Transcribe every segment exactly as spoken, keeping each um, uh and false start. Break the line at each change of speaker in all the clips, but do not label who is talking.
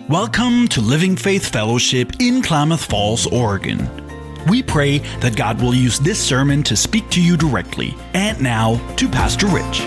Welcome to Living Faith Fellowship in Klamath Falls, Oregon. We pray that God will use this sermon to speak to you directly. And now to Pastor Rich.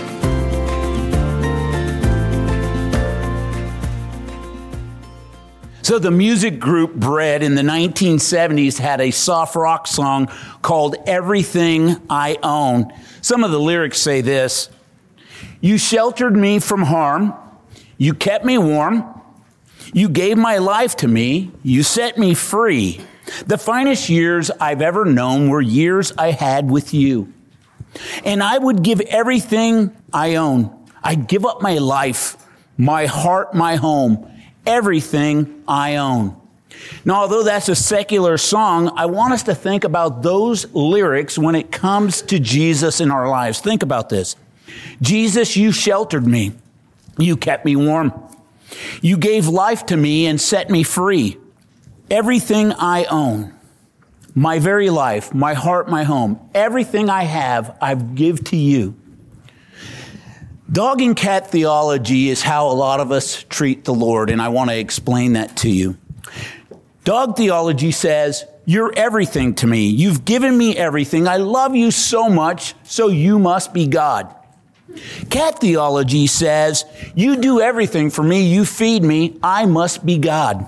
So the music group Bread in the nineteen seventies had a soft rock song called Everything I Own. Some of the lyrics say this: "You sheltered me from harm. You kept me warm. You gave my life to me. You set me free. The finest years I've ever known were years I had with you. And I would give everything I own. I'd give up my life, my heart, my home, everything I own." Now, although that's a secular song, I want us to think about those lyrics when it comes to Jesus in our lives. Think about this. Jesus, you sheltered me. You kept me warm. You gave life to me and set me free. Everything I own, my very life, my heart, my home, everything I have, I give to you. Dog and cat theology is how a lot of us treat the Lord, and I want to explain that to you. Dog theology says, you're everything to me. You've given me everything. I love you so much, so you must be God. Cat theology says, you do everything for me. You feed me. I must be God.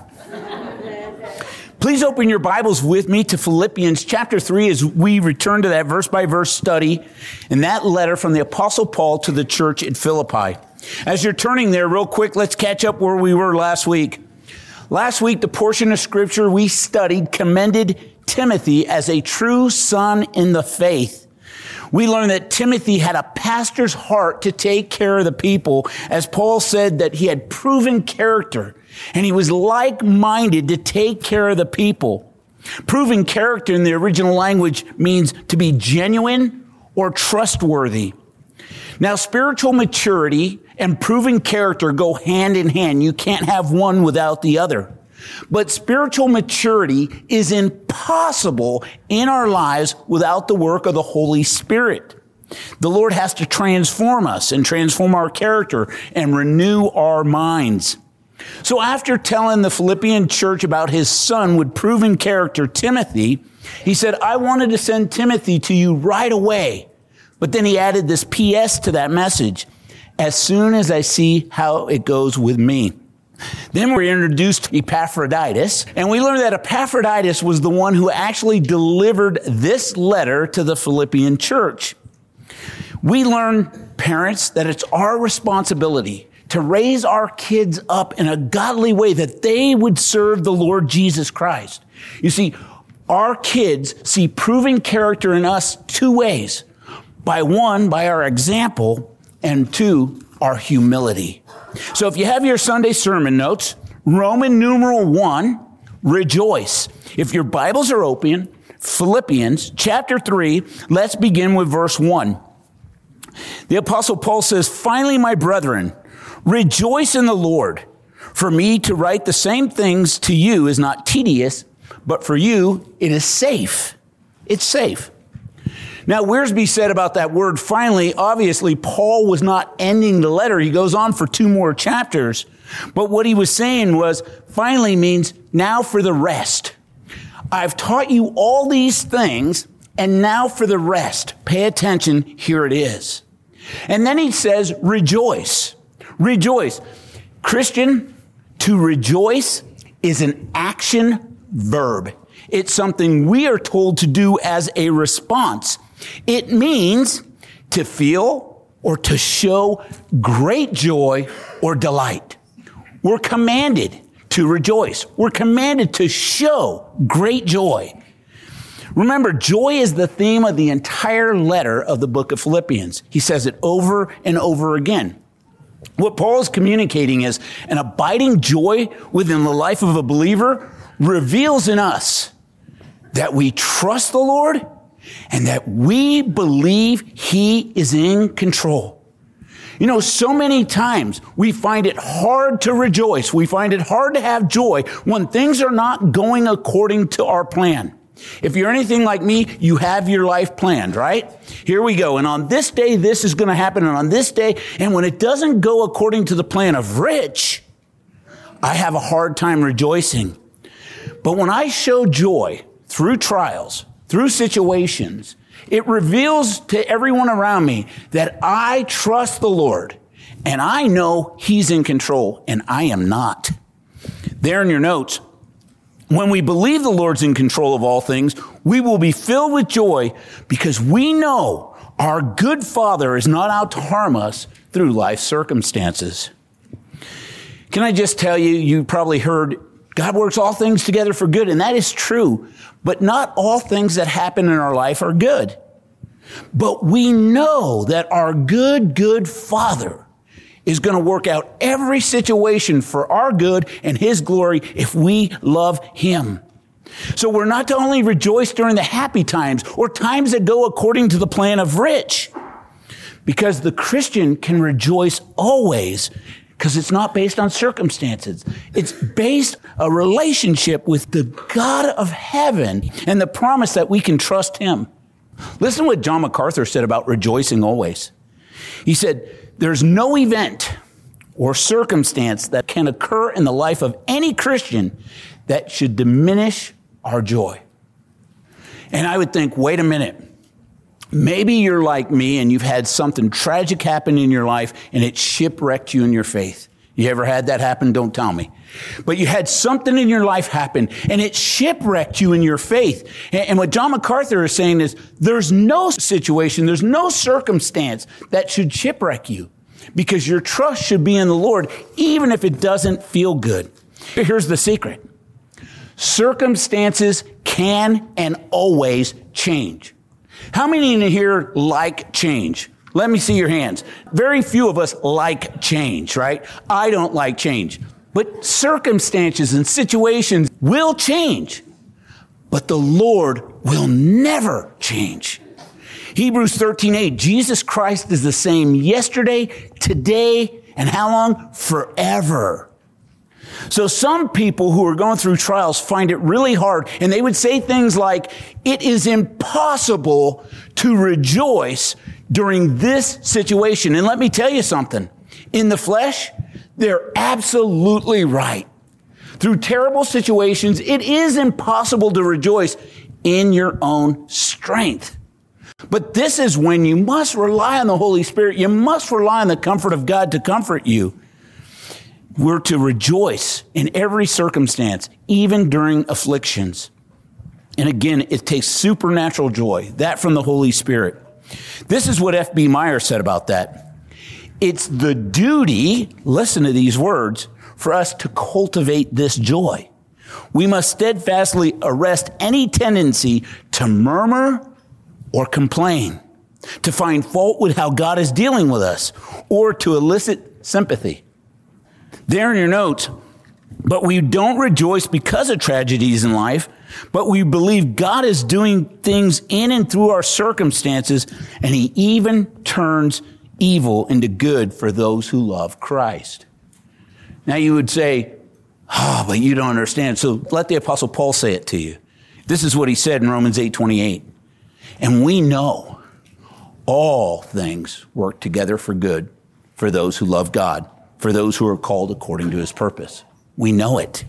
Please open your Bibles with me to Philippians chapter three as we return to that verse by verse study in that letter from the Apostle Paul to the church at Philippi. As you're turning there real quick, let's catch up where we were last week. Last week, the portion of scripture we studied commended Timothy as a true son in the faith. We learned that Timothy had a pastor's heart to take care of the people, as Paul said that he had proven character and he was like-minded to take care of the people. Proven character in the original language means to be genuine or trustworthy. Now, spiritual maturity and proven character go hand in hand. You can't have one without the other. But spiritual maturity is impossible in our lives without the work of the Holy Spirit. The Lord has to transform us and transform our character and renew our minds. So after telling the Philippian church about his son with proven character, Timothy, he said, I wanted to send Timothy to you right away. But then he added this P S to that message: as soon as I see how it goes with me. Then we're introduced to Epaphroditus, and we learned that Epaphroditus was the one who actually delivered this letter to the Philippian church. We learn, parents, that it's our responsibility to raise our kids up in a godly way that they would serve the Lord Jesus Christ. You see, our kids see proven character in us two ways. By one, by our example, and two, our humility. So if you have your Sunday sermon notes, Roman numeral one, rejoice. If your Bibles are open, Philippians chapter three, let's begin with verse one. The Apostle Paul says, finally, my brethren, rejoice in the Lord. For me to write the same things to you is not tedious, but for you it is safe. It's safe. Now, Wiersbe said about that word, finally, obviously, Paul was not ending the letter. He goes on for two more chapters. But what he was saying was, finally means now for the rest. I've taught you all these things, and now for the rest. Pay attention, here it is. And then he says, rejoice. Rejoice. Christian, to rejoice is an action verb. It's something we are told to do as a response. It means to feel or to show great joy or delight. We're commanded to rejoice. We're commanded to show great joy. Remember, joy is the theme of the entire letter of the book of Philippians. He says it over and over again. What Paul is communicating is an abiding joy within the life of a believer reveals in us that we trust the Lord and that we believe He is in control. You know, so many times we find it hard to rejoice. We find it hard to have joy when things are not going according to our plan. If you're anything like me, you have your life planned, right? Here we go. And on this day, this is going to happen. And on this day, and when it doesn't go according to the plan of Rich, I have a hard time rejoicing. But when I show joy through trials, through situations, it reveals to everyone around me that I trust the Lord and I know He's in control and I am not. There in your notes, when we believe the Lord's in control of all things, we will be filled with joy because we know our good Father is not out to harm us through life circumstances. Can I just tell you, you probably heard God works all things together for good, and that is true, but not all things that happen in our life are good. But we know that our good, good Father is going to work out every situation for our good and His glory if we love Him. So we're not to only rejoice during the happy times or times that go according to the plan of Rich, because the Christian can rejoice always because it's not based on circumstances. It's based a relationship with the God of heaven and the promise that we can trust Him. Listen to what John MacArthur said about rejoicing always. He said, there's no event or circumstance that can occur in the life of any Christian that should diminish our joy. And I would think, wait a minute. Maybe you're like me and you've had something tragic happen in your life and it shipwrecked you in your faith. You ever had that happen? Don't tell me. But you had something in your life happen and it shipwrecked you in your faith. And what John MacArthur is saying is there's no situation, there's no circumstance that should shipwreck you because your trust should be in the Lord even if it doesn't feel good. Here's the secret. Circumstances can and always change. How many in here like change? Let me see your hands. Very few of us like change, right? I don't like change. But circumstances and situations will change. But the Lord will never change. Hebrews thirteen eight, Jesus Christ is the same yesterday, today, and how long? Forever. So some people who are going through trials find it really hard, and they would say things like, it is impossible to rejoice during this situation. And let me tell you something. In the flesh, they're absolutely right. Through terrible situations, it is impossible to rejoice in your own strength. But this is when you must rely on the Holy Spirit. You must rely on the comfort of God to comfort you. We're to rejoice in every circumstance, even during afflictions. And again, it takes supernatural joy, that from the Holy Spirit. This is what F B Meyer said about that. It's the duty, listen to these words, for us to cultivate this joy. We must steadfastly arrest any tendency to murmur or complain, to find fault with how God is dealing with us, or to elicit sympathy. There in your notes, but we don't rejoice because of tragedies in life, but we believe God is doing things in and through our circumstances, and He even turns evil into good for those who love Christ. Now you would say, oh, but you don't understand. So let the Apostle Paul say it to you. This is what he said in Romans eight twenty-eight. And we know all things work together for good for those who love God, for those who are called according to His purpose. We know it.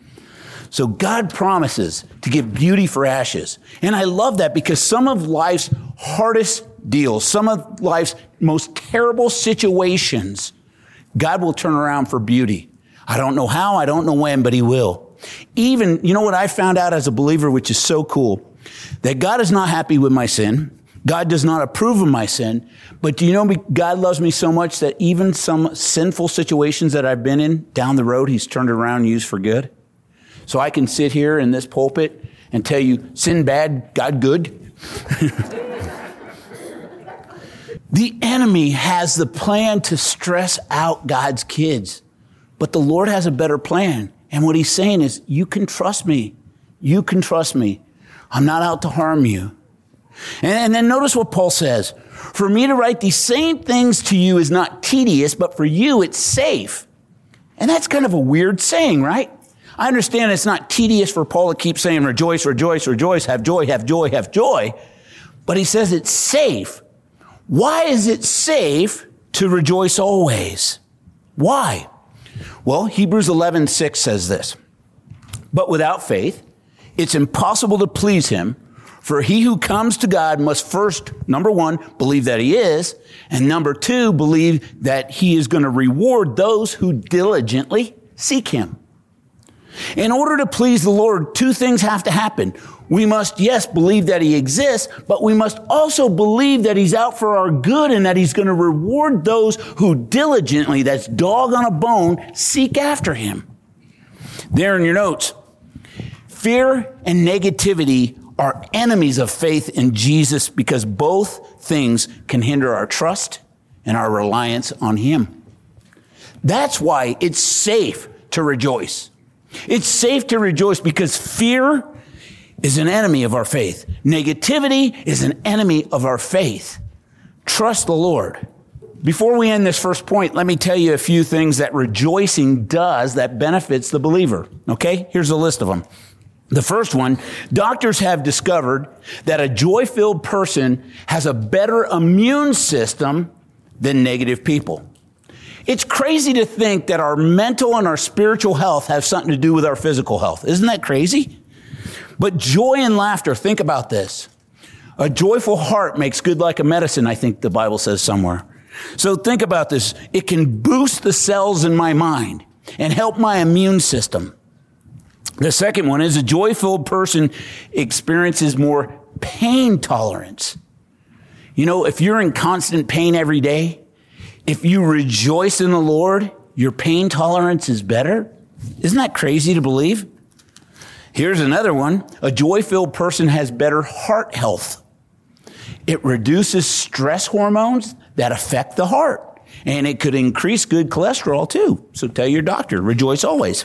So God promises to give beauty for ashes. And I love that because some of life's hardest deals, some of life's most terrible situations, God will turn around for beauty. I don't know how, I don't know when, but He will. Even, you know what I found out as a believer, which is so cool, that God is not happy with my sin. God does not approve of my sin. But do you know God loves me so much that even some sinful situations that I've been in down the road, He's turned around and used for good? So I can sit here in this pulpit and tell you, sin bad, God good. The enemy has the plan to stress out God's kids. But the Lord has a better plan. And what He's saying is, you can trust me. You can trust me. I'm not out to harm you. And then notice what Paul says. For me to write these same things to you is not tedious, but for you it's safe. And that's kind of a weird saying, right? I understand it's not tedious for Paul to keep saying rejoice, rejoice, rejoice, have joy, have joy, have joy. But he says it's safe. Why is it safe to rejoice always? Why? Well, Hebrews eleven six says this, but without faith, it's impossible to please him, for he who comes to God must first, number one, believe that he is, and number two, believe that he is going to reward those who diligently seek him. In order to please the Lord, two things have to happen. We must, yes, believe that he exists, but we must also believe that he's out for our good and that he's going to reward those who diligently, that's dog on a bone, seek after him. There in your notes, fear and negativity are enemies of faith in Jesus because both things can hinder our trust and our reliance on him. That's why it's safe to rejoice. It's safe to rejoice because fear is an enemy of our faith. Negativity is an enemy of our faith. Trust the Lord. Before we end this first point, let me tell you a few things that rejoicing does that benefits the believer. Okay? Here's a list of them. The first one, doctors have discovered that a joy-filled person has a better immune system than negative people. It's crazy to think that our mental and our spiritual health have something to do with our physical health. Isn't that crazy? But joy and laughter, think about this. A joyful heart makes good like a medicine, I think the Bible says somewhere. So think about this. It can boost the cells in my mind and help my immune system. The second one is a joy-filled person experiences more pain tolerance. You know, if you're in constant pain every day, if you rejoice in the Lord, your pain tolerance is better. Isn't that crazy to believe? Here's another one. A joy-filled person has better heart health. It reduces stress hormones that affect the heart. And it could increase good cholesterol too. So tell your doctor, rejoice always.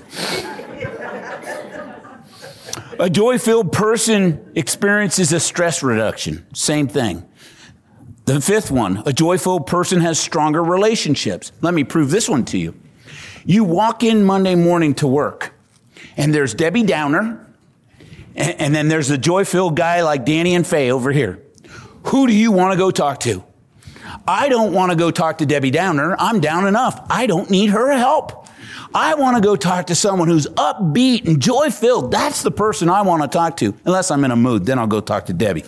A joy-filled person experiences a stress reduction. Same thing. The fifth one, a joyful person has stronger relationships. Let me prove this one to you. You walk in Monday morning to work, and there's Debbie Downer, and, and then there's a joy-filled guy like Danny and Faye over here. Who do you want to go talk to? I don't want to go talk to Debbie Downer. I'm down enough. I don't need her help. I want to go talk to someone who's upbeat and joy-filled. That's the person I want to talk to. Unless I'm in a mood, then I'll go talk to Debbie.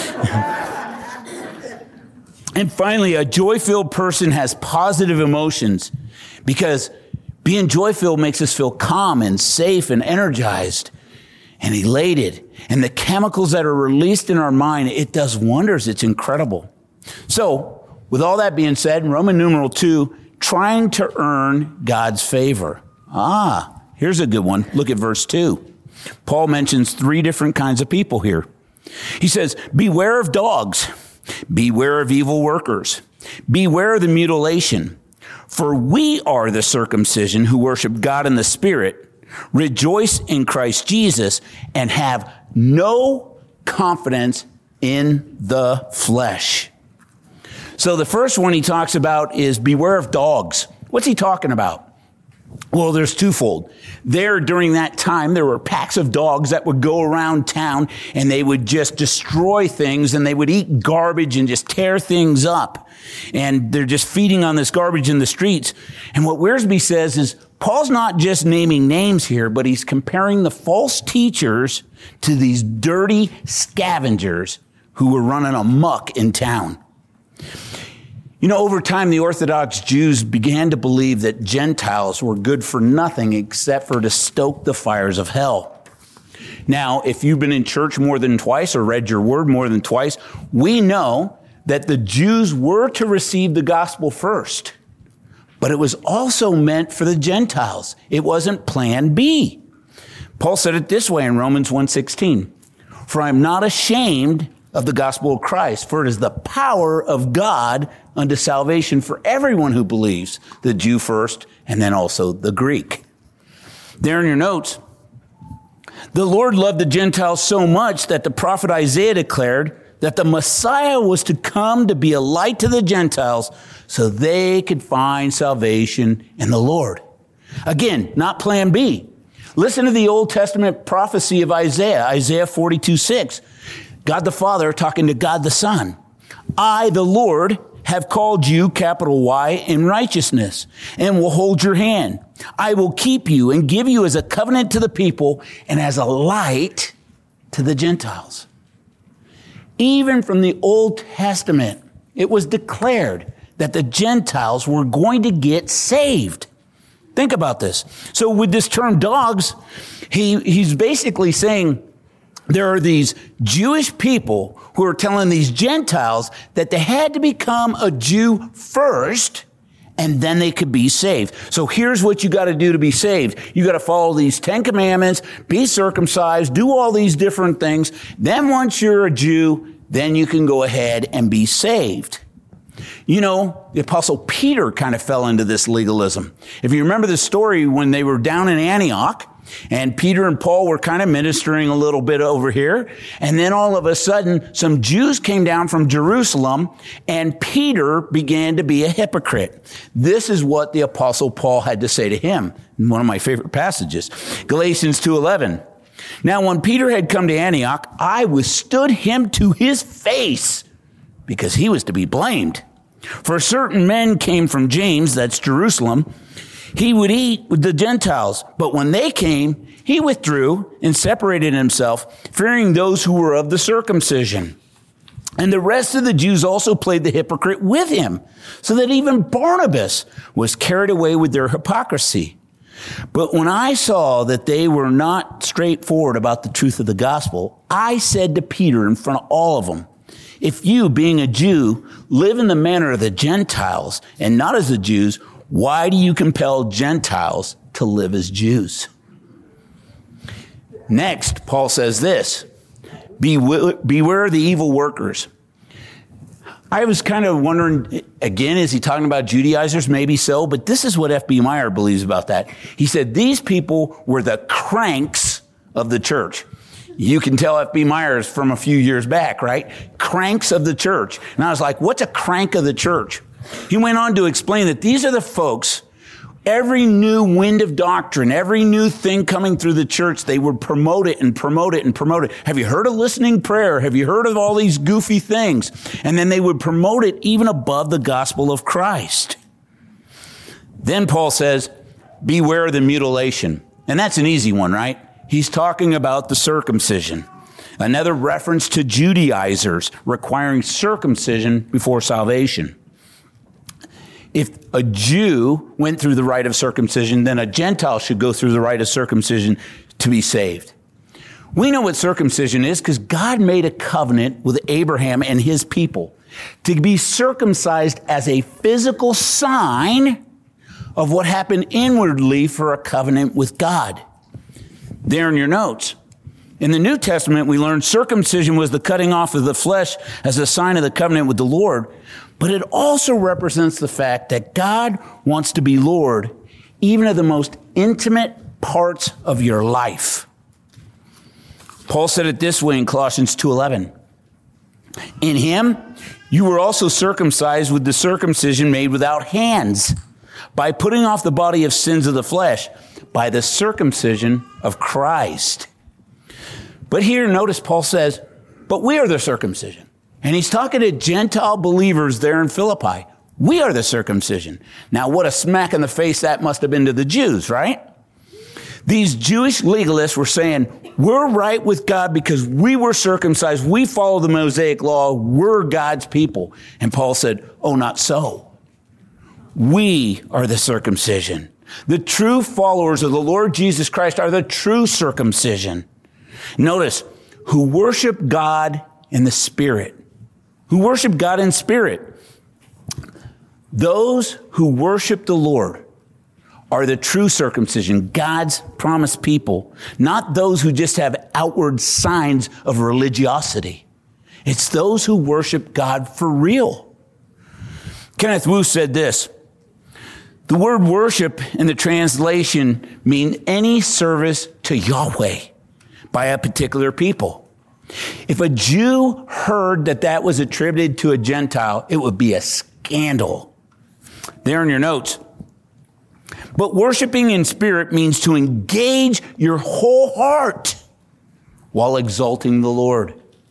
And finally, a joy-filled person has positive emotions because being joy-filled makes us feel calm and safe and energized and elated. And the chemicals that are released in our mind, it does wonders. It's incredible. So, with all that being said, in Roman numeral two, trying to earn God's favor. Ah, here's a good one. Look at verse two. Paul mentions three different kinds of people here. He says, beware of dogs. Beware of evil workers. Beware of the mutilation. For we are the circumcision who worship God in the Spirit, rejoice in Christ Jesus, and have no confidence in the flesh. So the first one he talks about is beware of dogs. What's he talking about? Well, there's twofold. There, during that time, there were packs of dogs that would go around town and they would just destroy things and they would eat garbage and just tear things up. And they're just feeding on this garbage in the streets. And what Wiersbe says is, Paul's not just naming names here, but he's comparing the false teachers to these dirty scavengers who were running amok in town. You know, over time, the Orthodox Jews began to believe that Gentiles were good for nothing except for to stoke the fires of hell. Now, if you've been in church more than twice or read your word more than twice, we know that the Jews were to receive the gospel first. But it was also meant for the Gentiles. It wasn't plan B. Paul said it this way in Romans one sixteen. For I am not ashamed of the gospel of Christ, for it is the power of God unto salvation for everyone who believes, the Jew first, and then also the Greek. There in your notes, the Lord loved the Gentiles so much that the prophet Isaiah declared that the Messiah was to come to be a light to the Gentiles so they could find salvation in the Lord. Again, not plan B. Listen to the Old Testament prophecy of Isaiah, Isaiah forty-two six. God the Father talking to God the Son. I, the Lord, have called you, capital Y, in righteousness, and will hold your hand. I will keep you and give you as a covenant to the people and as a light to the Gentiles. Even from the Old Testament, it was declared that the Gentiles were going to get saved. Think about this. So with this term dogs, he, he's basically saying there are these Jewish people who are telling these Gentiles that they had to become a Jew first and then they could be saved. So here's what you got to do to be saved. You got to follow these Ten Commandments, be circumcised, do all these different things. Then once you're a Jew, then you can go ahead and be saved. You know, the Apostle Peter kind of fell into this legalism. If you remember the story when they were down in Antioch, and Peter and Paul were kind of ministering a little bit over here. And then all of a sudden, some Jews came down from Jerusalem, and Peter began to be a hypocrite. This is what the Apostle Paul had to say to him in one of my favorite passages, Galatians two eleven. Now, when Peter had come to Antioch, I withstood him to his face because he was to be blamed. For certain men came from James, that's Jerusalem. He would eat with the Gentiles, but when they came, he withdrew and separated himself, fearing those who were of the circumcision. And the rest of the Jews also played the hypocrite with him, so that even Barnabas was carried away with their hypocrisy. But when I saw that they were not straightforward about the truth of the gospel, I said to Peter in front of all of them, if you, being a Jew, live in the manner of the Gentiles and not as the Jews, why do you compel Gentiles to live as Jews? Next, Paul says this, beware of the evil workers. I was kind of wondering, again, is he talking about Judaizers? Maybe so, but this is what F B Meyer believes about that. He said these people were the cranks of the church. You can tell F B Meyer is from a few years back, right? Cranks of the church. And I was like, what's a crank of the church? He went on to explain that these are the folks, every new wind of doctrine, every new thing coming through the church, they would promote it and promote it and promote it. Have you heard of listening prayer? Have you heard of all these goofy things? And then they would promote it even above the gospel of Christ. Then Paul says, beware of the mutilation. And that's an easy one, right? He's talking about the circumcision. Another reference to Judaizers requiring circumcision before salvation. If a Jew went through the rite of circumcision, then a Gentile should go through the rite of circumcision to be saved. We know what circumcision is because God made a covenant with Abraham and his people to be circumcised as a physical sign of what happened inwardly for a covenant with God. There in your notes. In the New Testament, we learned circumcision was the cutting off of the flesh as a sign of the covenant with the Lord. But it also represents the fact that God wants to be Lord even of the most intimate parts of your life. Paul said it this way in Colossians two eleven. In him, you were also circumcised with the circumcision made without hands, by putting off the body of sins of the flesh, by the circumcision of Christ. But here, notice Paul says, but we are the circumcision. And he's talking to Gentile believers there in Philippi. We are the circumcision. Now, what a smack in the face that must have been to the Jews, right? These Jewish legalists were saying, we're right with God because we were circumcised. We follow the Mosaic law. We're God's people. And Paul said, oh, not so. We are the circumcision. The true followers of the Lord Jesus Christ are the true circumcision. Notice, who worship God in the Spirit. Who worship God in spirit. Those who worship the Lord are the true circumcision, God's promised people, not those who just have outward signs of religiosity. It's those who worship God for real. Kenneth Wu said this, the word worship in the translation means any service to Yahweh by a particular people. If a Jew heard that that was attributed to a Gentile, it would be a scandal. There in your notes. But worshiping in spirit means to engage your whole heart while exalting the Lord.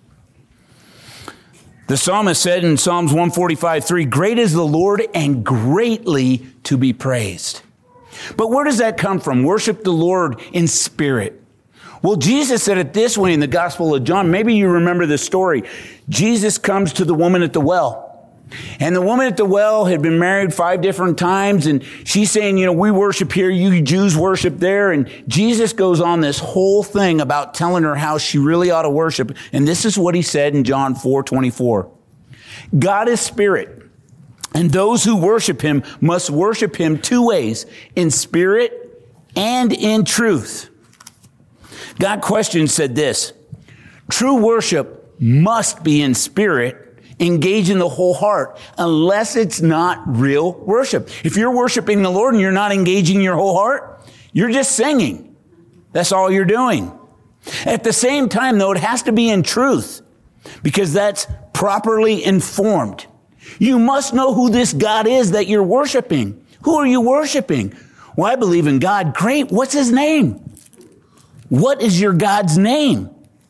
The psalmist said in Psalms one forty-five three, great is the Lord and greatly to be praised. But where does that come from? Worship the Lord in spirit. Well, Jesus said it this way in the Gospel of John. Maybe you remember the story. Jesus comes to the woman at the well. And the woman at the well had been married five different times. And she's saying, you know, we worship here, you Jews worship there. And Jesus goes on this whole thing about telling her how she really ought to worship. And this is what he said in John four twenty-four. God is spirit, and those who worship him must worship him two ways, in spirit and in truth. God questioned said this: true worship must be in spirit, engage in the whole heart, unless it's not real worship. If you're worshiping the Lord and you're not engaging your whole heart, you're just singing. That's all you're doing. At the same time, though, it has to be in truth, because that's properly informed. You must know who this God is that you're worshiping. Who are you worshiping? Well, I believe in God. Great. What's his name? What is your God's name?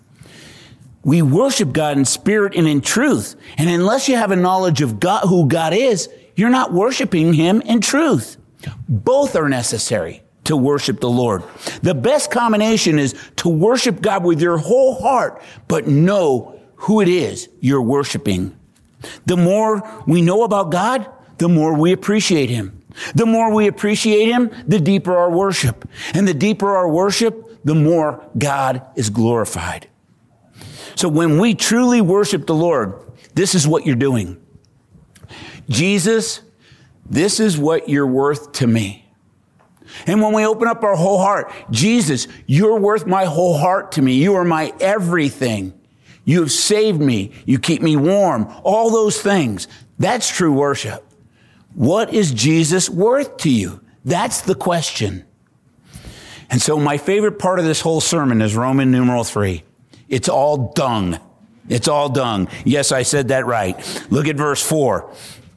We worship God in spirit and in truth. And unless you have a knowledge of God, who God is, you're not worshiping him in truth. Both are necessary to worship the Lord. The best combination is to worship God with your whole heart, but know who it is you're worshiping. The more we know about God, the more we appreciate him. The more we appreciate him, the deeper our worship. And the deeper our worship, the more God is glorified. So when we truly worship the Lord, this is what you're doing. Jesus, this is what you're worth to me. And when we open up our whole heart, Jesus, you're worth my whole heart to me. You are my everything. You have saved me. You keep me warm. All those things. That's true worship. What is Jesus worth to you? That's the question. And so my favorite part of this whole sermon is Roman numeral three. It's all dung. It's all dung. Yes, I said that right. Look at verse four.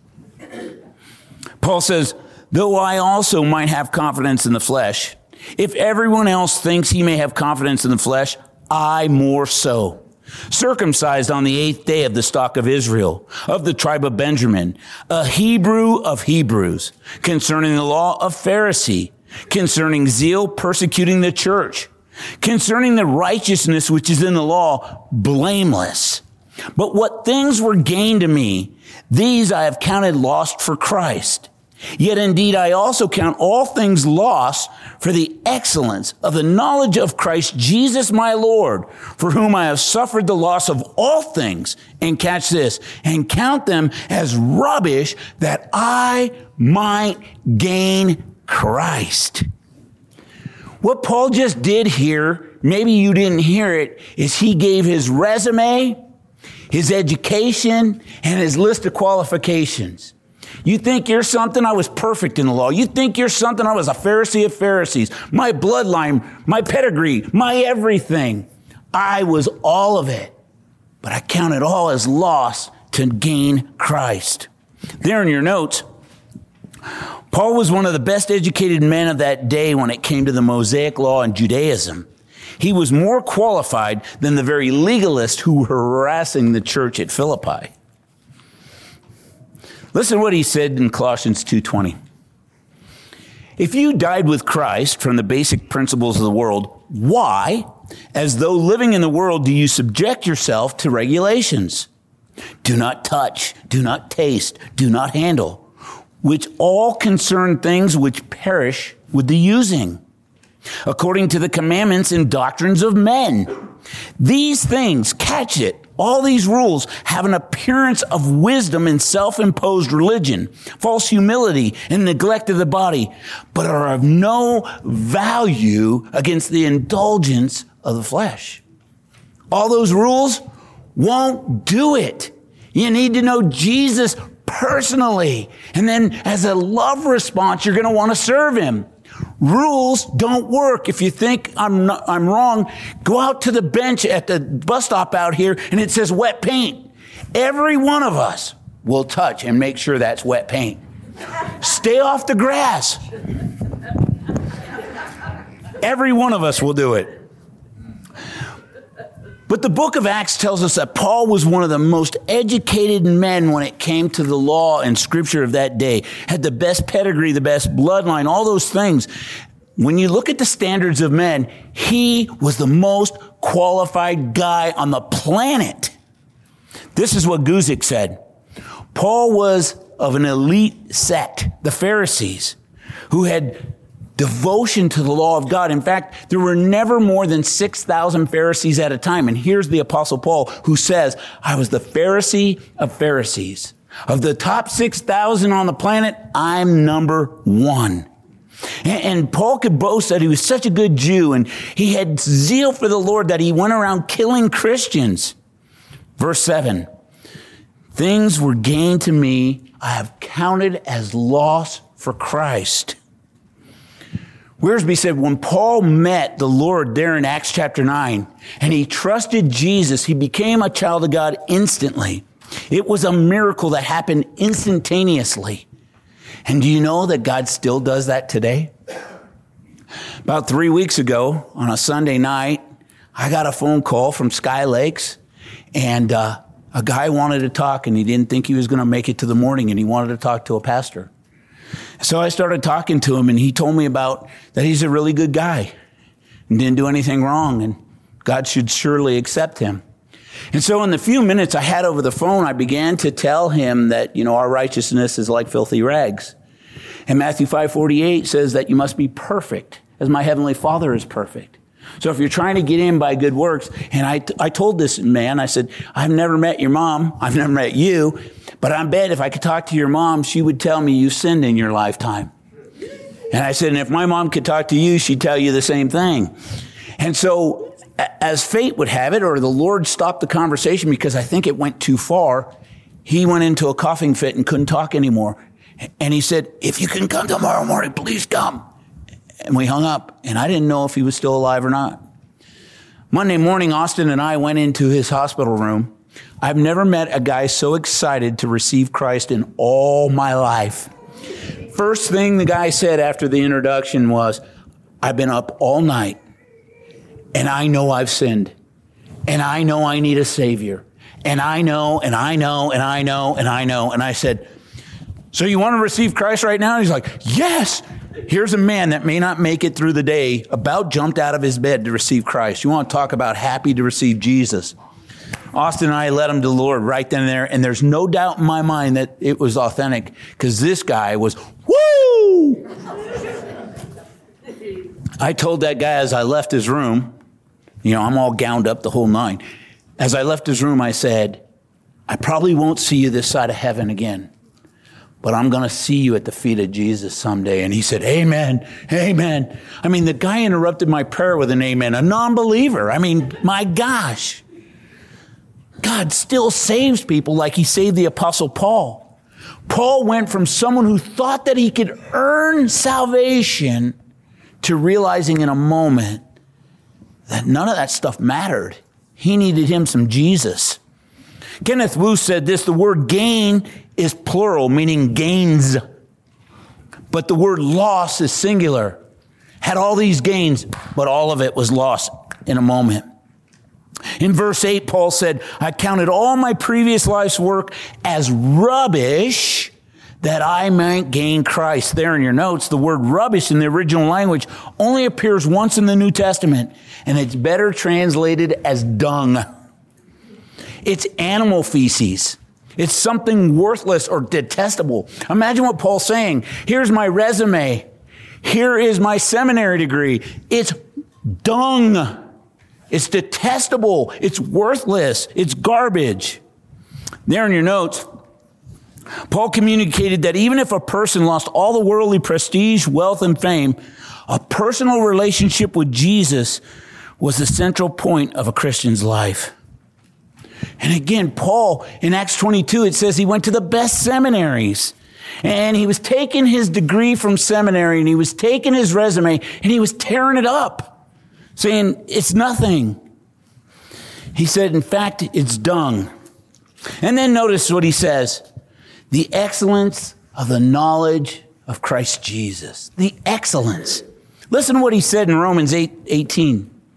Paul says, though I also might have confidence in the flesh, if everyone else thinks he may have confidence in the flesh, I more so. Circumcised on the eighth day of the stock of Israel, of the tribe of Benjamin, a Hebrew of Hebrews, concerning the law of Pharisee, concerning zeal persecuting the church, concerning the righteousness which is in the law, blameless. But what things were gained to me, these I have counted lost for Christ. Yet indeed I also count all things lost for the excellence of the knowledge of Christ Jesus my Lord, for whom I have suffered the loss of all things, and catch this, and count them as rubbish, that I might gain Christ. What Paul just did here, maybe you didn't hear it, is he gave his resume, his education, and his list of qualifications. You think you're something? I was perfect in the law. You think you're something? I was a Pharisee of Pharisees. My bloodline, my pedigree, my everything. I was all of it. But I count it all as loss to gain Christ. There in your notes, Paul was one of the best educated men of that day when it came to the Mosaic law and Judaism. He was more qualified than the very legalists who were harassing the church at Philippi. Listen to what he said in Colossians two twenty. If you died with Christ from the basic principles of the world, why, as though living in the world, do you subject yourself to regulations? Do not touch, do not taste, do not handle, which all concern things which perish with the using, according to the commandments and doctrines of men. These things, catch it, all these rules have an appearance of wisdom and self-imposed religion, false humility and neglect of the body, but are of no value against the indulgence of the flesh. All those rules won't do it. You need to know Jesus personally. And then as a love response, you're going to want to serve him. Rules don't work. If you think I'm not, I'm wrong, go out to the bench at the bus stop out here and it says wet paint. Every one of us will touch and make sure that's wet paint. Stay off the grass. Every one of us will do it. But the book of Acts tells us that Paul was one of the most educated men when it came to the law and scripture of that day. Had the best pedigree, the best bloodline, all those things. When you look at the standards of men, he was the most qualified guy on the planet. This is what Guzik said. Paul was of an elite sect, the Pharisees, who had devotion to the law of God. In fact, there were never more than six thousand Pharisees at a time. And here's the Apostle Paul who says, I was the Pharisee of Pharisees. Of the top six thousand on the planet, I'm number one. And, and Paul could boast that he was such a good Jew and he had zeal for the Lord that he went around killing Christians. Verse seven, things were gained to me, I have counted as loss for Christ. Wiersbe said when Paul met the Lord there in Acts chapter nine and he trusted Jesus, he became a child of God instantly. It was a miracle that happened instantaneously. And do you know that God still does that today? About three weeks ago on a Sunday night, I got a phone call from Sky Lakes and uh, a guy wanted to talk and he didn't think he was going to make it to the morning and he wanted to talk to a pastor. So I started talking to him and he told me about that he's a really good guy and didn't do anything wrong and God should surely accept him. And so in the few minutes I had over the phone, I began to tell him that, you know, our righteousness is like filthy rags. And Matthew five forty-eight says that you must be perfect as my heavenly Father is perfect. So if you're trying to get in by good works, and I, I told this man, I said, I've never met your mom. I've never met you. But I bet if I could talk to your mom, she would tell me you sinned in your lifetime. And I said, and if my mom could talk to you, she'd tell you the same thing. And so as fate would have it, or the Lord stopped the conversation because I think it went too far, he went into a coughing fit and couldn't talk anymore. And he said, if you can come tomorrow morning, please come. And we hung up, and I didn't know if he was still alive or not. Monday morning, Austin and I went into his hospital room. I've never met a guy so excited to receive Christ in all my life. First thing the guy said after the introduction was, I've been up all night, and I know I've sinned, and I know I need a Savior, and I know, and I know, and I know, and I know. And I said, so you want to receive Christ right now? And he's like, yes. Here's a man that may not make it through the day, about jumped out of his bed to receive Christ. You want to talk about happy to receive Jesus. Austin and I led him to the Lord right then and there, and there's no doubt in my mind that it was authentic, because this guy was, woo! I told that guy as I left his room, you know, I'm all gowned up the whole nine. As I left his room, I said, I probably won't see you this side of heaven again, but I'm going to see you at the feet of Jesus someday. And he said, amen, amen. I mean, the guy interrupted my prayer with an amen, a non-believer. I mean, my gosh. God still saves people like he saved the Apostle Paul. Paul went from someone who thought that he could earn salvation to realizing in a moment that none of that stuff mattered. He needed him some Jesus. Kenneth Wuest said this, the word gain is plural, meaning gains. But the word loss is singular. Had all these gains, but all of it was lost in a moment. In verse eight, Paul said, I counted all my previous life's work as rubbish that I might gain Christ. There in your notes, the word rubbish in the original language only appears once in the New Testament, and it's better translated as dung. It's animal feces. It's something worthless or detestable. Imagine what Paul's saying. Here's my resume. Here is my seminary degree. It's dung. It's detestable. It's worthless. It's garbage. There in your notes, Paul communicated that even if a person lost all the worldly prestige, wealth, and fame, a personal relationship with Jesus was the central point of a Christian's life. And again, Paul, in Acts twenty-two, it says he went to the best seminaries. And he was taking his degree from seminary, and he was taking his resume, and he was tearing it up, saying, it's nothing. He said, in fact, it's dung. And then notice what he says. The excellence of the knowledge of Christ Jesus. The excellence. Listen to what he said in Romans eight eighteen.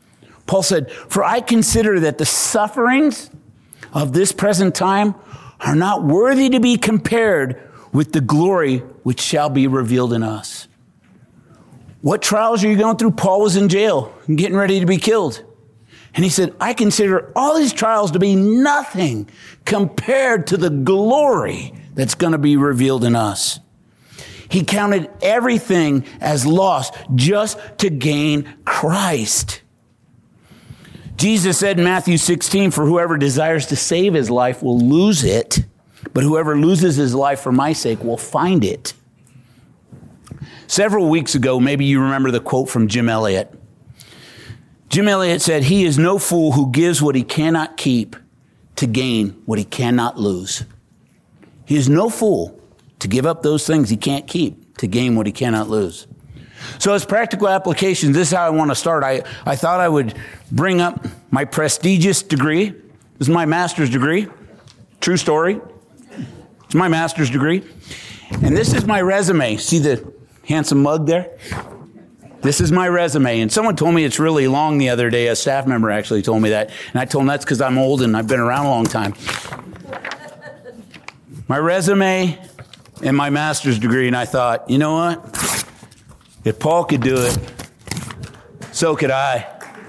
Paul said, "For I consider that the sufferings of this present time are not worthy to be compared with the glory which shall be revealed in us." What trials are you going through? Paul was in jail and getting ready to be killed. And he said, "I consider all these trials to be nothing compared to the glory that's going to be revealed in us." He counted everything as loss just to gain Christ. Jesus said in Matthew sixteen, "For whoever desires to save his life will lose it, but whoever loses his life for my sake will find it." Several weeks ago, maybe you remember the quote from Jim Elliot. Jim Elliot said, "He is no fool who gives what he cannot keep to gain what he cannot lose." He is no fool to give up those things he can't keep to gain what he cannot lose. So as practical applications, this is how I want to start. I, I thought I would bring up my prestigious degree. This is my master's degree. True story. It's my master's degree. And this is my resume. See the handsome mug there? This is my resume. And someone told me it's really long the other day. A staff member actually told me that. And I told him that's because I'm old and I've been around a long time. My resume and my master's degree. And I thought, you know what? If Paul could do it, so could I.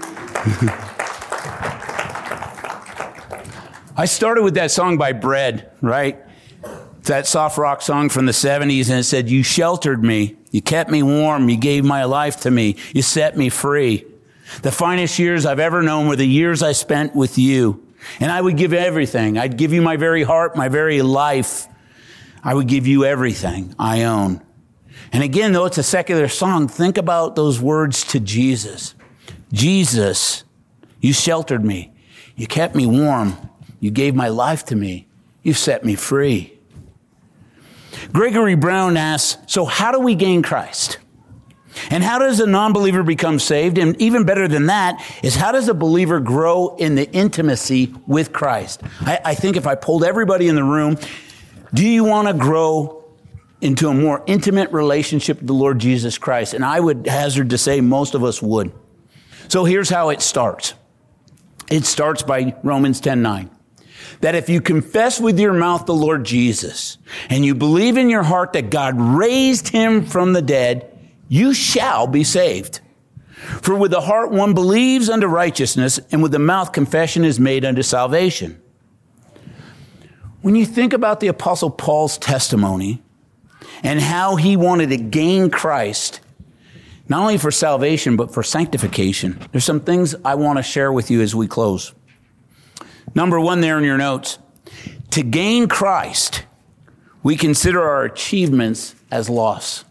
I started with that song by Bread, right? It's that soft rock song from the seventies, and it said, "You sheltered me. You kept me warm. You gave my life to me. You set me free. The finest years I've ever known were the years I spent with you. And I would give everything. I'd give you my very heart, my very life. I would give you everything I own." And again, though it's a secular song, think about those words to Jesus. Jesus, you sheltered me. You kept me warm. You gave my life to me. You set me free. Gregory Brown asks, so how do we gain Christ? And how does a non-believer become saved? And even better than that is, how does a believer grow in the intimacy with Christ? I, I think if I polled everybody in the room, do you want to grow into a more intimate relationship with the Lord Jesus Christ? And I would hazard to say most of us would. So here's how it starts. It starts by Romans ten nine. That if you confess with your mouth the Lord Jesus, and you believe in your heart that God raised him from the dead, you shall be saved. For with the heart one believes unto righteousness, and with the mouth confession is made unto salvation. When you think about the Apostle Paul's testimony, and how he wanted to gain Christ, not only for salvation, but for sanctification, there's some things I want to share with you as we close. Number one there in your notes, to gain Christ, we consider our achievements as loss.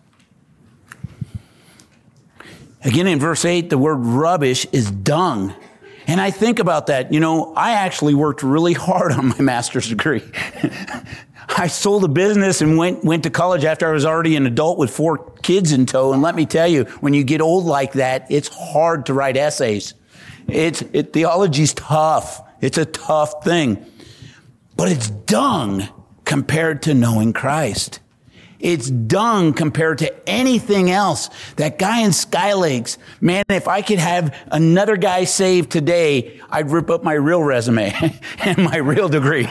Again, in verse eight, the word rubbish is dung. And I think about that. You know, I actually worked really hard on my master's degree. I sold a business and went went to college after I was already an adult with four kids in tow. And let me tell you, when you get old like that, it's hard to write essays. It's it, theology's tough. It's a tough thing. But it's dung compared to knowing Christ. It's dung compared to anything else. That guy in Sky Lakes, man, if I could have another guy saved today, I'd rip up my real resume and my real degree.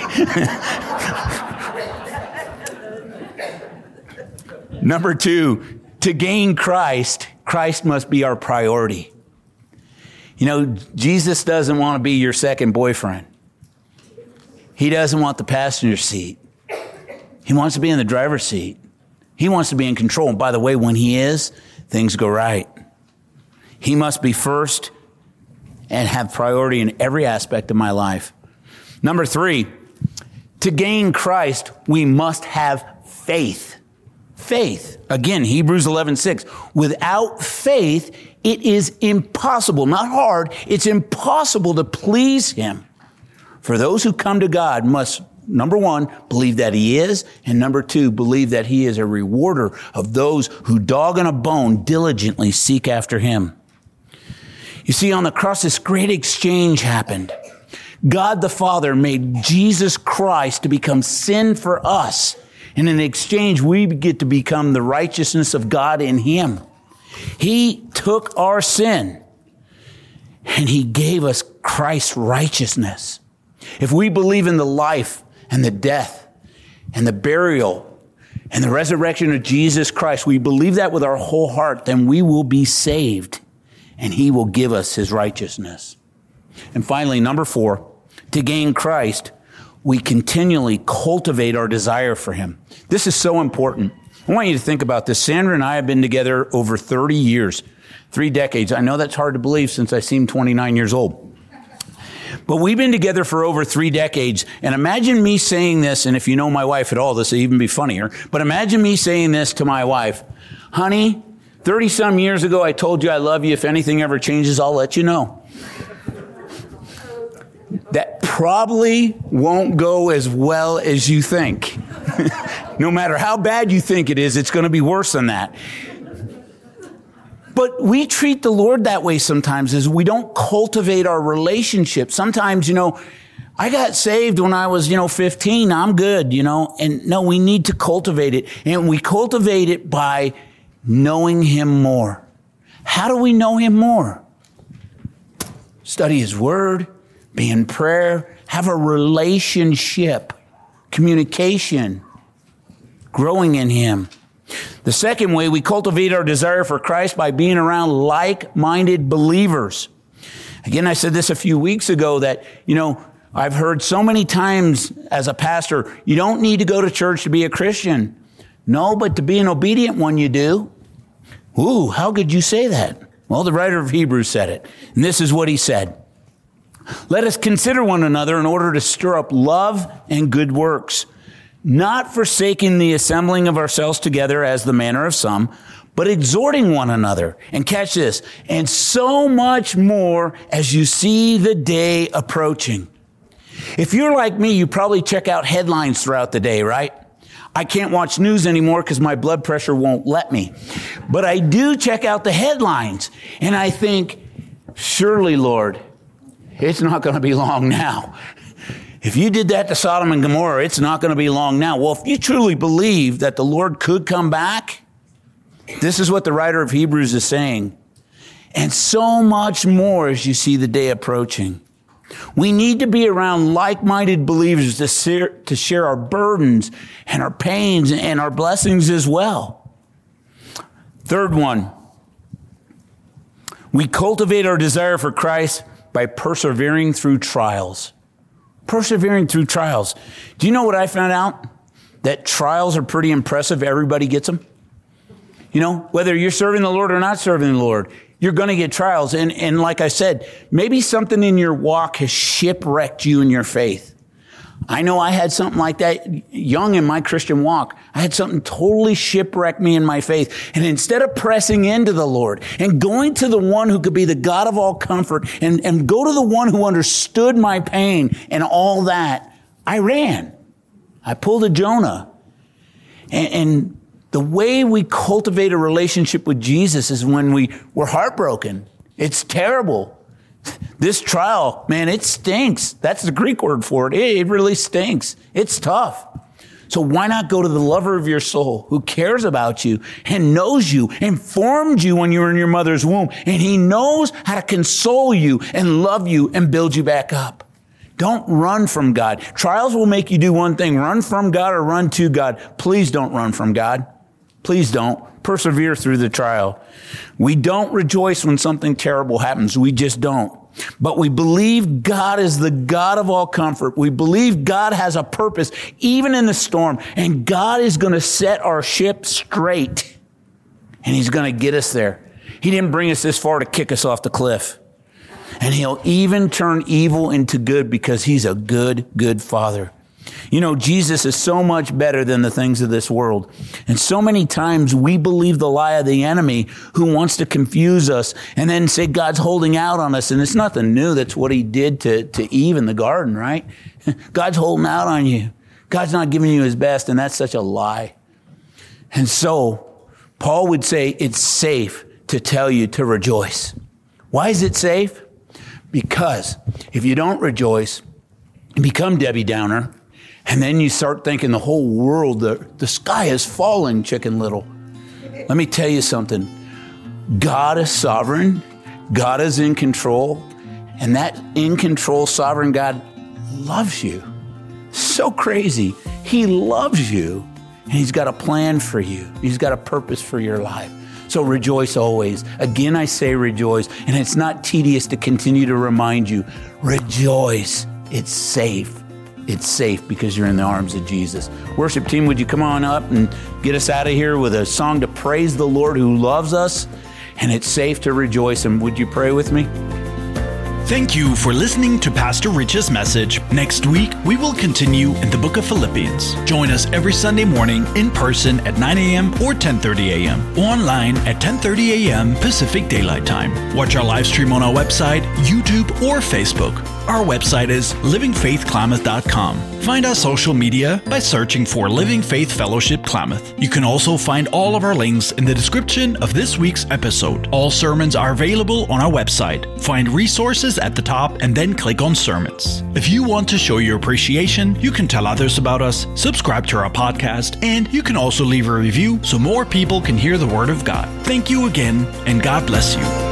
Number two, to gain Christ, Christ must be our priority. You know, Jesus doesn't want to be your second boyfriend. He doesn't want the passenger seat. He wants to be in the driver's seat. He wants to be in control. And by the way, when he is, things go right. He must be first and have priority in every aspect of my life. Number three, to gain Christ, we must have faith. Faith. Again, Hebrews eleven six. Without faith, it is impossible, not hard, it's impossible to please him. For those who come to God must, number one, believe that he is, and number two, believe that he is a rewarder of those who dog on a bone diligently seek after him. You see, on the cross, this great exchange happened. God the Father made Jesus Christ to become sin for us. And in exchange, we get to become the righteousness of God in him. He took our sin and he gave us Christ's righteousness. If we believe in the life and the death and the burial and the resurrection of Jesus Christ, we believe that with our whole heart, then we will be saved and he will give us his righteousness. And finally, number four, to gain Christ, we continually cultivate our desire for him. This is so important. I want you to think about this. Sandra and I have been together over thirty years, three decades. I know that's hard to believe since I seem twenty-nine years old. But we've been together for over three decades. And imagine me saying this, and if you know my wife at all, this will even be funnier. But imagine me saying this to my wife. Honey, thirty some years ago, I told you I love you. If anything ever changes, I'll let you know. That probably won't go as well as you think. No matter how bad you think it is, it's going to be worse than that. But we treat the Lord that way sometimes, as we don't cultivate our relationship. Sometimes, you know, I got saved when I was, you know, fifteen. I'm good, you know. And no, we need to cultivate it. And we cultivate it by knowing him more. How do we know him more? Study his word, be in prayer, have a relationship, communication, growing in him. The second way, we cultivate our desire for Christ by being around like-minded believers. Again, I said this a few weeks ago that, you know, I've heard so many times as a pastor, you don't need to go to church to be a Christian. No, but to be an obedient one, you do. Ooh, how could you say that? Well, the writer of Hebrews said it. And this is what he said. Let us consider one another in order to stir up love and good works, not forsaking the assembling of ourselves together as the manner of some, but exhorting one another. And catch this, and so much more as you see the day approaching. If you're like me, you probably check out headlines throughout the day, right? I can't watch news anymore because my blood pressure won't let me. But I do check out the headlines, and I think, surely, Lord, it's not going to be long now. If you did that to Sodom and Gomorrah, it's not going to be long now. Well, if you truly believe that the Lord could come back, this is what the writer of Hebrews is saying. And so much more as you see the day approaching. We need to be around like-minded believers to share, to share our burdens and our pains and our blessings as well. Third one, we cultivate our desire for Christ by persevering through trials. Persevering through trials. Do you know what I found out? That trials are pretty impressive. Everybody gets them. You know, whether you're serving the Lord or not serving the Lord, you're going to get trials. And, and like I said, maybe something in your walk has shipwrecked you in your faith. I know I had something like that young in my Christian walk. I had something totally shipwreck me in my faith. And instead of pressing into the Lord and going to the one who could be the God of all comfort and, and go to the one who understood my pain and all that, I ran. I pulled a Jonah. And, and the way we cultivate a relationship with Jesus is when we, we're heartbroken. It's terrible. This trial, man, it stinks. That's the Greek word for it. It really stinks. It's tough. So why not go to the lover of your soul who cares about you and knows you and formed you when you were in your mother's womb. And he knows how to console you and love you and build you back up. Don't run from God. Trials will make you do one thing. Run from God or run to God. Please don't run from God. Please don't. Persevere through the trial. We don't rejoice when something terrible happens. We just don't. But we believe God is the God of all comfort. We believe God has a purpose, even in the storm. And God is going to set our ship straight. And he's going to get us there. He didn't bring us this far to kick us off the cliff. And he'll even turn evil into good because he's a good, good father. You know, Jesus is so much better than the things of this world. And so many times we believe the lie of the enemy who wants to confuse us and then say God's holding out on us. And it's nothing new. That's what he did to, to Eve in the garden, right? God's holding out on you. God's not giving you his best. And that's such a lie. And so Paul would say it's safe to tell you to rejoice. Why is it safe? Because if you don't rejoice, you become Debbie Downer. And then you start thinking the whole world, the, the sky is falling, Chicken Little. Let me tell you something. God is sovereign. God is in control, and that in control sovereign God loves you. So crazy. He loves you, and he's got a plan for you. He's got a purpose for your life. So rejoice always. Again, I say rejoice, and it's not tedious to continue to remind you, rejoice. It's safe. It's safe because you're in the arms of Jesus. Worship team, would you come on up and get us out of here with a song to praise the Lord who loves us? And it's safe to rejoice. And would you pray with me?
Thank you for listening to Pastor Rich's message. Next week, we will continue in the book of Philippians. Join us every Sunday morning in person at nine a.m. or ten thirty a.m. Online at ten thirty a.m. Pacific Daylight Time. Watch our live stream on our website, YouTube, or Facebook. Our website is living faith klamath dot com. Find our social media by searching for Living Faith Fellowship Klamath. You can also find all of our links in the description of this week's episode. All sermons are available on our website. Find resources at the top and then click on Sermons. If you want to show your appreciation, you can tell others about us, subscribe to our podcast, and you can also leave a review so more people can hear the Word of God. Thank you again, and God bless you.